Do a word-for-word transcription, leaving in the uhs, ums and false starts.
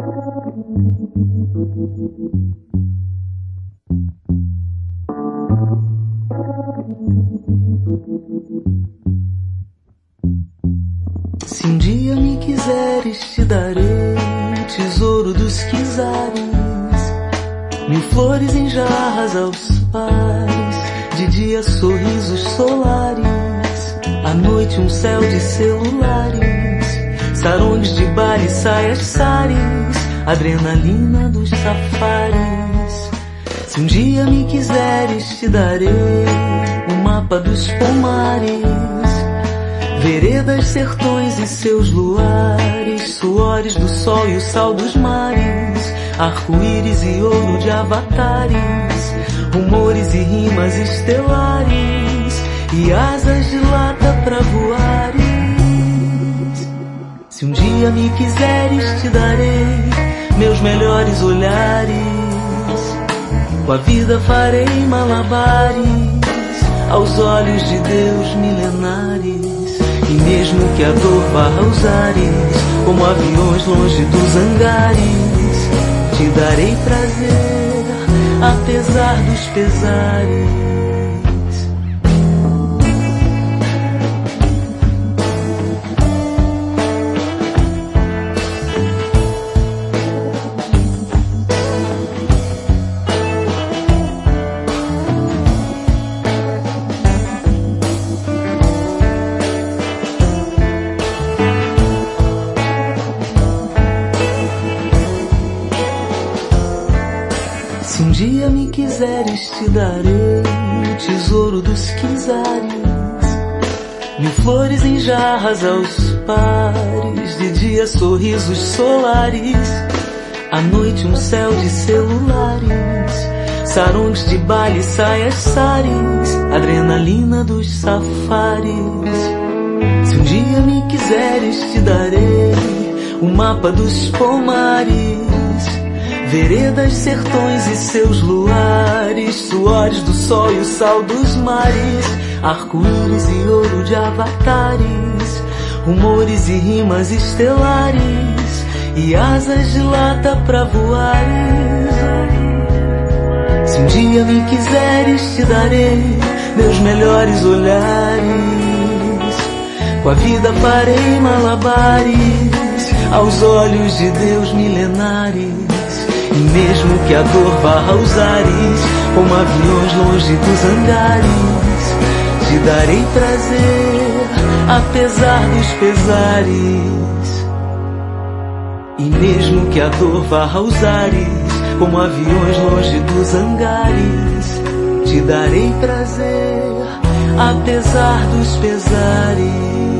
Se um dia me quiseres, te darei o tesouro dos quizares, mil flores em jarras aos pares, de dia sorrisos solares, à noite um céu de celulares, sarongues de baile, saias sares, adrenalina dos safaris. Se um dia me quiseres, te darei o mapa dos pomares, veredas, sertões e seus luares, suores do sol e o sal dos mares, arco-íris e ouro de avatares, rumores e rimas estelares, e asas de lata pra voares. Se um dia me quiseres, te darei meus melhores olhares, com a vida farei malabares, aos olhos de Deus milenares. E mesmo que a dor varra os ares, como aviões longe dos hangares, te darei prazer, apesar dos pesares. Se um dia me quiseres, te darei o tesouro dos quizares, mil flores em jarras aos pares, de dia sorrisos solares, à noite um céu de celulares, sarongues de baile, saias sares, adrenalina dos safaris. Se um dia me quiseres, te darei o mapa dos pomares, veredas, sertões e seus luares, suores do sol e o sal dos mares, arco-íris e ouro de avatares, rumores e rimas estelares, e asas de lata pra voares. Se um dia me quiseres, te darei meus melhores olhares, com a vida farei malabares, aos olhos de Deus milenares. E mesmo que a dor varra os ares, como aviões longe dos hangares, te darei prazer, apesar dos pesares. E mesmo que a dor varra os ares, como aviões longe dos hangares, te darei prazer, apesar dos pesares.